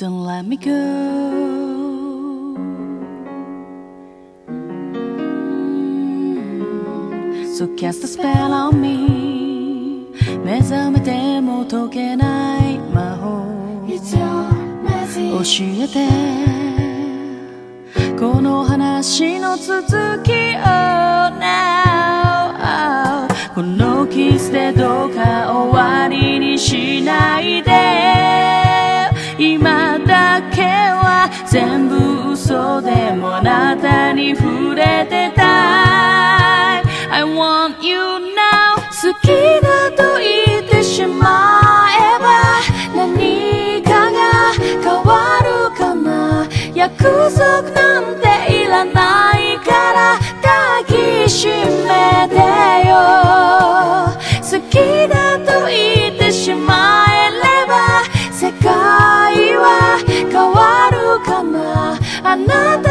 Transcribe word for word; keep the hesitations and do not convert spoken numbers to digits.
Don't let me go. So cast a spell on me. 目覚めても解けない魔法教えてこの話の続きを Now このキスでどうか終わりにしないで今だけは全部嘘でもあなたに触れてたい I want you now 好きだと言ってしまえば何かが変わるかな約束なんていらないから抱きしめてよ好きだと言ってしまえれば世界は変わるかなあなた